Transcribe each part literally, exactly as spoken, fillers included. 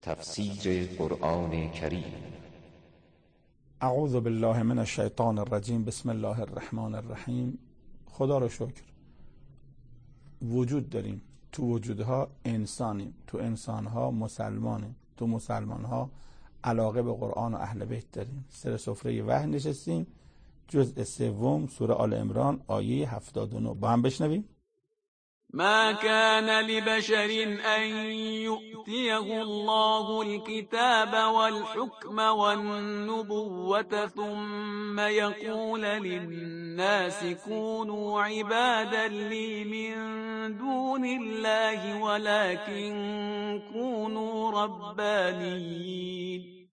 تفسیر قرآن کریم. اعوذ بالله من الشیطان الرجیم. بسم الله الرحمن الرحیم. خدا رو شکر وجود داریم، تو وجودها انسانیم، تو انسانها مسلمانیم، تو مسلمانها علاقه به قرآن و اهل بیت داریم. سر سفره وحی نشستیم. جزء سوم سوره آل عمران آیه هفتاد و نه با هم بشنویم. ما كان لبشر أن يؤتيه الله الكتاب والحكم والنبوة ثم يقول للناس كونوا عبادا لي من دون الله ولكن كونوا ربانيين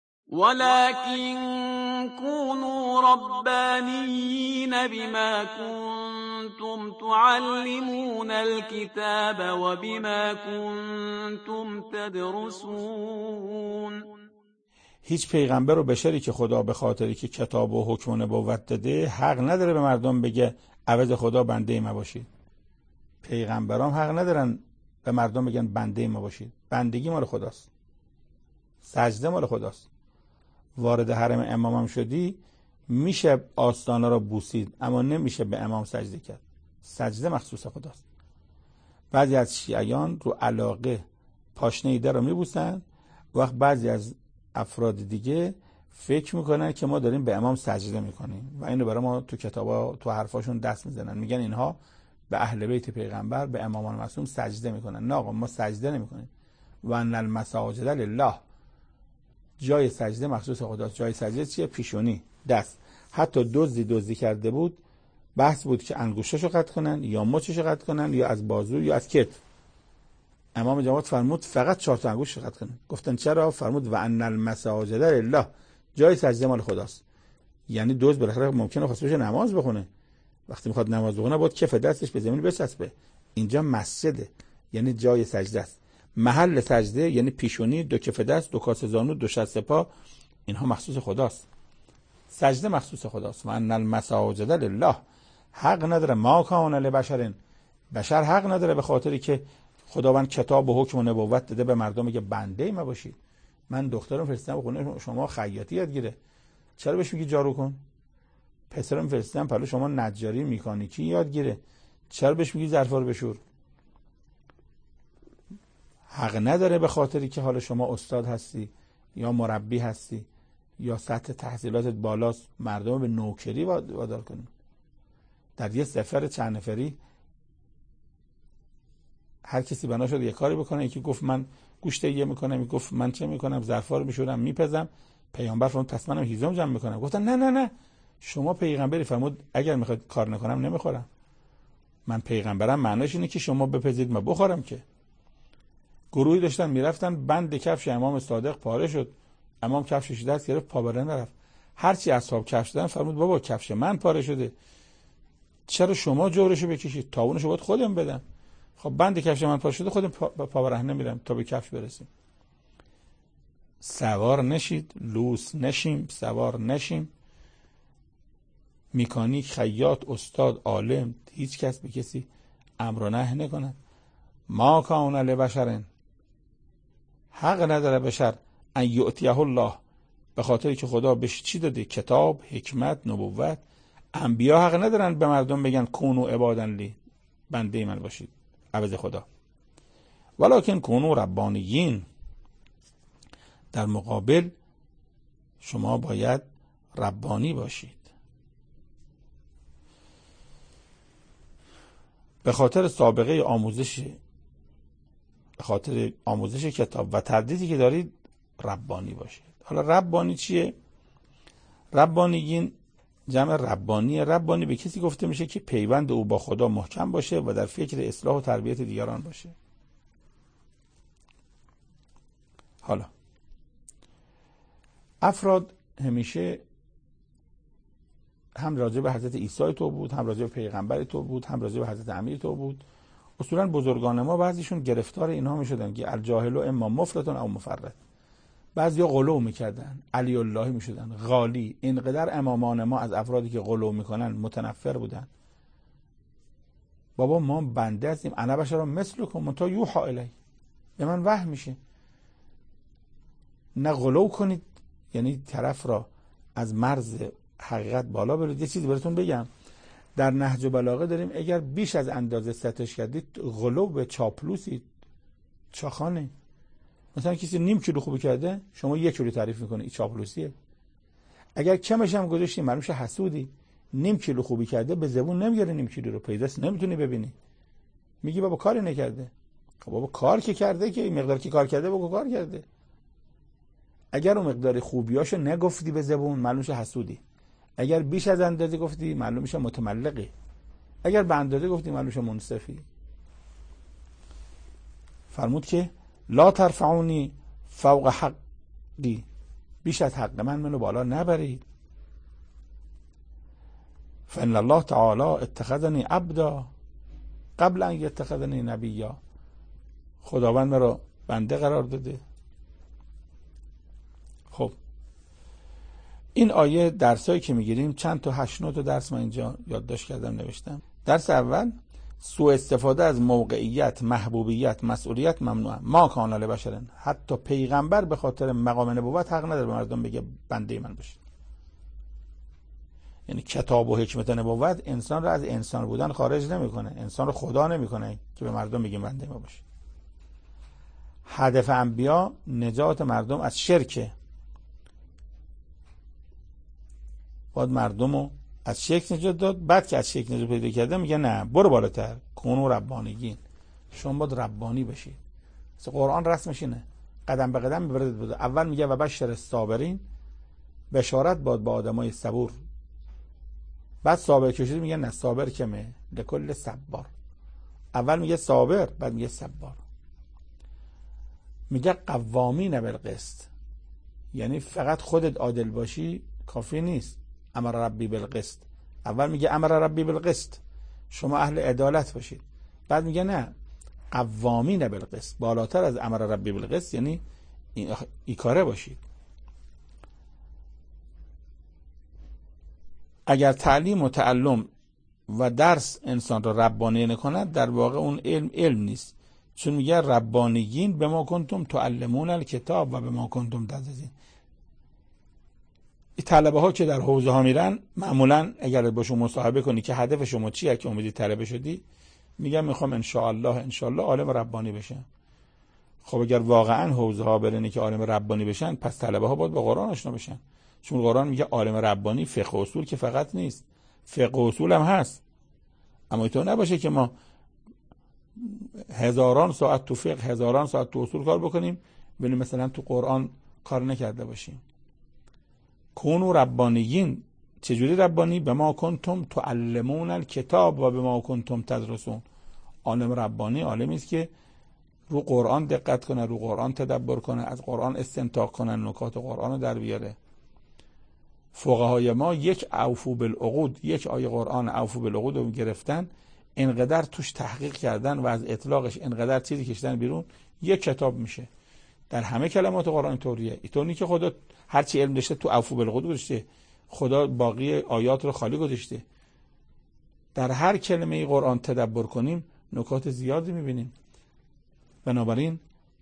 ولكن كونوا ربانيين بما كنتم تعلمون الكتاب وبما كنتم تدرسون. هیچ پیغمبر و بشری که خدا به خاطری که کتاب و حکم و نبوت داده حق نداره به مردم بگه عوض خدا بنده ما باشید. پیغمبران حق ندارن به مردم بگن بنده ما باشید. بندگی مال خداست، سجده مال خداست. وارد حرم امامم شدی میشه آستانه را بوسید اما نمیشه به امام سجده کرد. سجده مخصوص خداست. بعضی از شیعیان رو علاقه پاشنه در رو میبوسن، وقت بعضی از افراد دیگه فکر میکنن که ما داریم به امام سجده میکنیم و اینو برای ما تو کتابا تو حرفاشون دست میزنن، میگن اینها به اهل بیت پیغمبر به امامان معصوم سجده میکنن. نه آقا، ما سجده نمیکنیم. و ان المساجد لله، جای سجده مخصوص خداست. جای سجده چیه؟ پیشونی، دست. حتی دزدی دزدی کرده بود، بحث بود که انگشتشو قطع کنن یا مچشو قطع کنن یا از بازو یا از کتف. امام جماعت فرمود فقط چهار تا انگشت قطع کنن. گفتن چرا؟ فرمود و ان المساجد لله، جای سجده مال خداست. یعنی دزد بالاخره ممکنه خواست بشه نماز بخونه، وقتی میخواد نماز بخونه باید کف دستش به زمین بچسبه. اینجا مسجده، یعنی جای سجده است. محل سجده یعنی پیشونی، دو کف دست، دو کاسه زانو، دو شست پا، اینها مخصوص خداست. سجده مخصوص خداست. و ان المساجد لله، حق نداره ما کان لبشر، بشر حق نداره به خاطری که خداوند کتاب و حکم و نبوت داده به مردم میگه بنده ما باشید. من دخترم فرستادم خونه شما خیاطی یاد گیره، چرا بهش میگی جارو کن؟ پسرم فرستادم پلو شما نجاری مکانیکی یاد گیره، چرا بهش میگی ظرفا رو بشور؟ حق نداره به خاطری که حالا شما استاد هستی یا مربی هستی یا سطح تحصیلاتت بالاست مردم به نوکری وادار کنی. در یه سفر چند نفری هر کسی بنا شد یه کاری بکنه. یکی گفت من گوشت یه میکنم، یکی گفت من چه میکنم، ظرفا رو میشورم میپزم. پیامبر فرمود پس منم هیزم جمع میکنم. گفتن نه نه نه، شما پیغمبری. فرمود اگر میخواد کار نکنم نمیخورم. من پیغمبرم معناش اینه که شما بپزید ما بخورم. که گروهی داشتن میرفتن، بند کفش امام صادق پاره شد، امام کفشش دست گرفت پا بره نرفت. هرچی اصحاب کفش دادن فرمود بابا کفش من پاره شده، چرا شما جورشو بکشید؟ تاونشو باید خودم بدم. خب بند کفش من پاره شده، خودم پا, پا برهنه میرم تا به کفش برسیم. سوار نشید، لوس نشیم، سوار نشیم. مکانیک، خیاط، استاد، عالم، هیچ کس به کسی امر و نهی نکنه. ما کان لبشر، حق نداره بشر ان یؤتیه الله، به خاطری که خدا بهش چی داده؟ کتاب، حکمت، نبوت. انبیا حق ندارن به مردم بگن کونو عبادا لی، بنده من باشید عوض خدا. ولکن کونو ربانیین، در مقابل شما باید ربانی باشید. به خاطر سابقه آموزش، به خاطر آموزش کتاب و تردیدی که دارید ربانی باشید. حالا ربانی چیه؟ ربانیین جمع ربانی. ربانی به کسی گفته میشه که پیوند او با خدا محکم باشه و در فکر اصلاح و تربیت دیگران باشه. حالا افراد همیشه هم راجع به حضرت عیسی تو بود، هم راجع به پیغمبر تو بود، هم راجع به حضرت امیر تو بود. اصولا بزرگان ما بعضیشون گرفتار اینها میشدن که الجاهل اما مفرطون او مفرط. بعضیا غلو میکردن، علی الله میشدن، غالی. اینقدر امامان ما از افرادی که غلو میکنن متنفر بودن. بابا ما بنده هستیم، انا بشر مثلکم تا یوحی الی، به من وحی میشه. نه غلو کنید، یعنی طرف را از مرز حقیقت بالا برید. یه چیزی براتون بگم، در نهج بلاغه داریم اگر بیش از اندازه ستش کردید غلو به چاپلوسید، چاخانه. مثلا کسی نیم کیلو خوبی کرده، شما یک کیلو تعریف میکنه، این چاپلوسیه. اگر کمش هم گذاشتی معلوم شه حسودی. نیم کیلو خوبی کرده به زبون نمیگیره، نیم کیلو رو پیداست نمیتونی ببینی، میگی بابا کاری نکرده. خب بابا کار که کرده، که این مقدار که کار کرده بگو کار کرده. اگر اون مقدار خوبیاشو نگفتی به زبون معلوم شه حسودی. اگر بیش از اندازه گفتی معلوم میشه متملقی. اگر به اندازه گفتی معلوم میشه منصفی. فرمود که لا ترفعونی فوق حقی، بیش از حق من منو بالا نبرید. فان الله تعالی اتخذنی عبدا قبل ان یتخذنی نبیا، خداوند مرا بنده قرار داده. خب این آیه درسایی که میگیریم چند تا هشت نه تا درس من اینجا یادداشت کردم نوشتم. درس اول، سوء استفاده از موقعیت، محبوبیت، مسئولیت ممنوعه. ما کان لبشر، حتی پیغمبر به خاطر مقام نبوت حق نداره به مردم بگه بنده من باشید. یعنی کتاب و حکمت نبوت انسان رو از انسان بودن خارج نمیکنه، انسان رو خدا نمیکنه که به مردم بگه بنده ما باشید. هدف انبیا نجات مردم از شرکه. باید مردم رو از شرک نجات داد. بعد که از شرک نجات پیدا کرده میگه نه برو بالاتر، کونو ربانیین، شما باید ربانی بشید. مثل قرآن رسمش اینه، قدم به قدم میبرد بود. اول میگه و بشر الصابرین، بشارت باد با آدمای صبور. بعد صابر کشید میگه نه صابر کمه، لکل صبار. اول میگه صابر، بعد میگه صبار. میگه قوامین بالقسط، یعنی فقط خودت عادل باشی کافی نیست. امر ربی بالقسط، اول میگه امر ربی بالقسط، شما اهل عدالت باشید. بعد میگه نه قوامین بالقسط، بالاتر از امر ربی بالقسط یعنی این کاره باشید. اگر تعلیم و تعلم و درس انسان را ربانی نکند، در واقع اون علم علم نیست. چون میگه ربانیین به ما کنتم تعلمون الکتاب و به ما کنتم تدرسین. این طلبه ها که در حوزه ها میرن، معمولا اگر باشون مصاحبه کنی که هدف شما چیه که امیدی طلبه شدی، میگم میخوام ان شاء الله ان شاء الله عالم ربانی بشم. خب اگر واقعا حوزه ها برنی که عالم ربانی بشن، پس طلبه ها باید با قرآن آشنا بشن. چون قرآن میگه عالم ربانی فقه اصول که فقط نیست، فقه اصول هم هست. اما اینطور نباشه که ما هزاران ساعت تو فقه، هزاران ساعت تو اصول کار بکنیم ولی مثلا تو قرآن کار نکرده باشیم. کونو ربانیین، چجوری ربانی؟ به ما کنتم تعلمون الکتاب و به ما کنتم تدرسون. عالم ربانی عالمی است که رو قرآن دقت کنه، رو قرآن تدبر کنه، از قرآن استنتاق کنه، نکات قرآن رو در بیاره. فقهای ما یک اوفو بالعقود، یک آیه قرآن اوفو بالعقود رو گرفتن، انقدر توش تحقیق کردن و از اطلاقش انقدر چیزی کشیدن بیرون، یک کتاب میشه. در همه کلمات قرآن اینطوریه. اینطوری که خدا هر چی علم داشته تو اوفو بالعقود گذاشته، خدا باقی آیات رو خالی گذاشته. در هر کلمه قرآن تدبر کنیم نکات زیادی میبینیم. بنابراین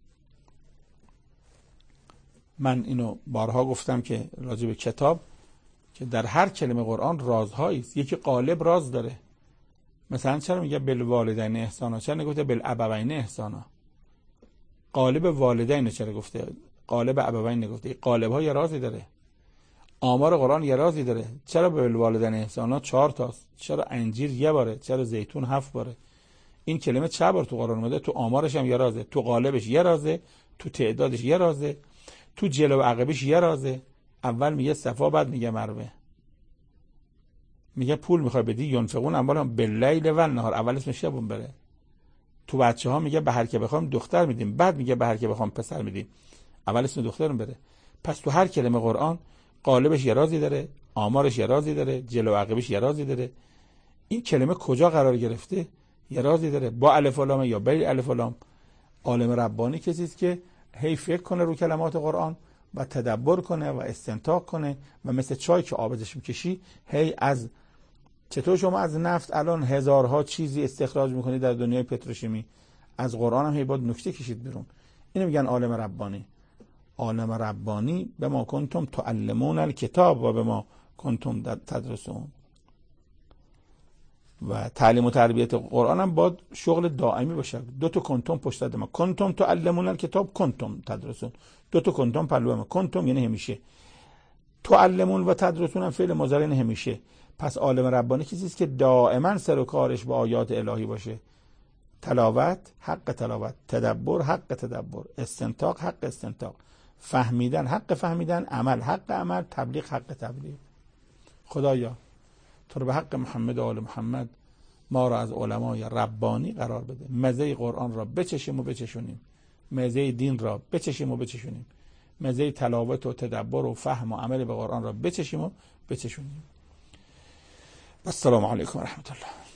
من اینو بارها گفتم که راجع به کتاب، که در هر کلمه قرآن رازهایی است. یکی قالب راز داره. مثلا چرا میگه بالوالدین احسانا، چرا نگفته بالابوین احسانا؟ قالب والدین چرا گفته؟ قالب ابوین نگفته؟ قالب ها یه رازی داره. آمار قرآن یه رازی داره. چرا بالوالدین احسانا چهار تاست؟ چرا انجیر یه باره؟ چرا زیتون هفت باره؟ این کلمه چه بار تو قرآن اومده؟ تو آمارش هم یه رازه، تو قالبش یه رازه، تو تعدادش یه رازه، تو جلو و عقبش یه رازه. اول میگه صفا، بعد میگه مروه. میگه پول میخوای بدی، ینفقون اموالهم باللیل و النهار، اول اسمش شبون بره. تو بچه ها میگه به هر که بخوام دختر میدیم، بعد میگه به هر که بخوام پسر میدیم، اول اسم دخترم بره. پس تو هر کلمه قرآن قالبش یه رازی داره، آمارش یه رازی داره، جلو و عقبش یه رازی داره. این کلمه کجا قرار گرفته یه رازی داره، با الف و لام یا بی الف و لام. عالم ربانی کسی است که هی فکر کنه رو کلمات قرآن و تدبر کنه و استنتاق کنه و مثل چای که آبش میکشی هی از چطور شما از نفت الان هزارها چیزی استخراج میکنی در دنیای پتروشیمی، از قرآن هم هی باید نکته کشید بیرون. اینو میگن عالم ربانی. عالم ربانی به ما کنتم تعلمون الکتاب و به ما کنتم تدرسون. و تعلیم و تربیت قرآن هم باید شغل دائمی باشه. دو تا کنتم پشت سر ما، کنتم تعلمون الکتاب، کنتم تدرسون. دو تا کنتم پلو ما، کنتم یعنی همیشه، تعلمون و تدرسون هم فعل مضارع یعنی همیشه. پس عالم ربانی کسی است که دائما سر و کارش با آیات الهی باشه. تلاوت حق تلاوت، تدبر حق تدبر، استنتاق حق استنتاق، فهمیدن حق فهمیدن، عمل حق عمل، تبلیغ حق تبلیغ. خدایا تو رو به حق محمد و آل محمد ما را از علمای ربانی قرار بده، مزه قرآن را بچشیم و بچشونیم، مزه دین را بچشیم و بچشونیم، مزه تلاوت و تدبر و فهم و عمل به قرآن را بچشیم و بچشونیم. السلام علیکم و رحمت الله.